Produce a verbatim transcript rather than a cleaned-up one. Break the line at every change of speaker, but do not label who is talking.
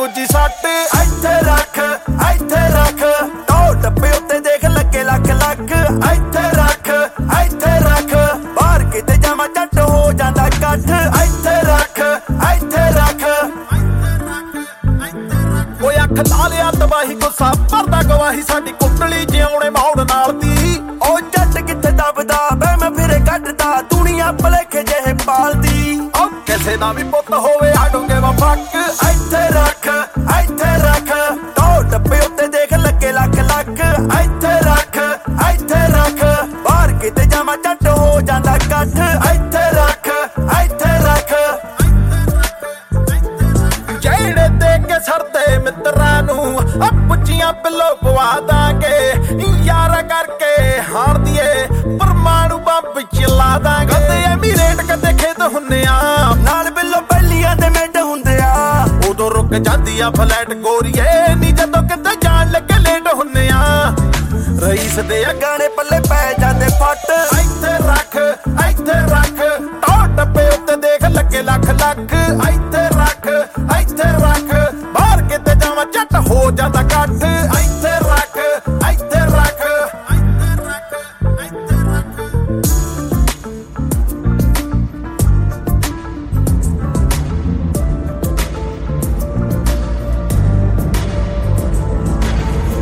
ਗੁੱਜੀ ਸੱਟ ਇੱਥੇ ਰੱਖ ਇੱਥੇ ਰੱਖ ਟੋ ਡੱਬੇ ਉੱਤੇ ਦੇਖ ਲੱਗੇ ਲੱਖ ਲੱਖ ਇੱਥੇ ਰੱਖ ਇੱਥੇ ਰੱਖ ਬਾਹਰ ਕਿਤੇ ਜਾਵਾਂ ਝੱਟ ਹੋ ਜਾਂਦਾ ਇਕੱਠ ਇੱਥੇ ਰੱਖ ਇੱਥੇ ਰੱਖ ਓਏ ਅੱਖ ਲਾ ਲਿਆ ਤਬਾਹੀ ਗੁੱਸਾ ਭਰਦਾ ਗਵਾਹੀ ਸਾਡੀ ਕੁੰਡਲੀ ਜਿਉਣੇ ਮੌੜ ਨਾਲ ਦੀ ਉਹ ਜੱਟ ਕਿੱਥੇ ਦੱਬਦਾ ਬੈ ਮੈਂ ਫਿਰੇ ਕੱਢਦਾ ਦੁਨੀਆ ਭਲੇਖੇ ਜਿਹੇ ਪਾਲਦੀ ਉਹ ਕਿਸੇ ਦਾ ਵੀ ਪੁੱਤ ਹੋਵੇ ਆਡੂਗੇ ਵਾ ਫੱਕ ਇੱਥੇ ਰੱਖ ਇੱਥੇ ਰੱਖ ਟੋ ਡੱਬੇ ਉੱਤੇ ਦੇਖ ਲੱਗੇ ਲੱਖ ਲੱਖ ਇੱਥੇ ਰੱਖ ਇੱਥੇ ਰੱਖ ਬਾਹਰ ਕਿਤੇ ਜਾਵਾਂ ਝੱਟ ਹੋ ਜਾਂਦਾ ਇਕੱਠ ਇੱਥੇ ਰੱਖ ਇੱਥੇ ਰੱਖ ਜਿਹੜੇ ਦੇ ਕੇ ਸਰਦੇ ਮਿੱਤਰਾਂ ਨੂੰ ਆ ਪੁੱਛੀਆਂ ਪਿੱਲੋ ਪਵਾ ਦਾਂਗੇ ਯਾਰਾ ਕਰਕੇ ਹਾਰ ਦੀਏ ਪਰਮਾਣੂ ਬੰਬ ਚਲਾ ਦਾਂਗੇ ਕਦੇ ਐਮੀਰੇਟ ਕਦੇ ਖੇਤ ਹੁੰਨੇ ਆ ਨਾਲ ਬਿੱਲੋ ਪਹਿਲੀਆਂ ਦੇ ਮਿੰਟ ਹੁੰਦੇ ਆ ਉਦੋਂ ਰੁਕ ਜਾਂਦੀ ਆ ਫਲੈਟ ਗੋਰੀਏ ਨੀ ਜਦੋਂ ਕਿਤੇ ਜਾਣ ਲੱਗੇ ਲੇਟ ਹੁੰਨੇ ਆ ਰਈਸ ਦੇ ਗਾਣੇ ਪੱਲੇ ਪੈ ਜਾਂਦੇ ਫੱਟ ਇੱਥੇ ਰੱਖ ਇੱਥੇ ਰੱਖ ਟੋ ਡੱਬੇ ਉੱਤੇ ਦੇਖ ਲੱਗੇ ਲੱਖ ਲੱਖ ਇੱਥੇ ਰੱਖ ਇੱਥੇ ਰੱਖ ਬਾਹਰ ਕਿਤੇ ਜਾਵਾਂ ਝੱਟ ਹੋ ਜਾਂਦਾ ਕੱਠ ਇੱਥੇ ਰੱਖ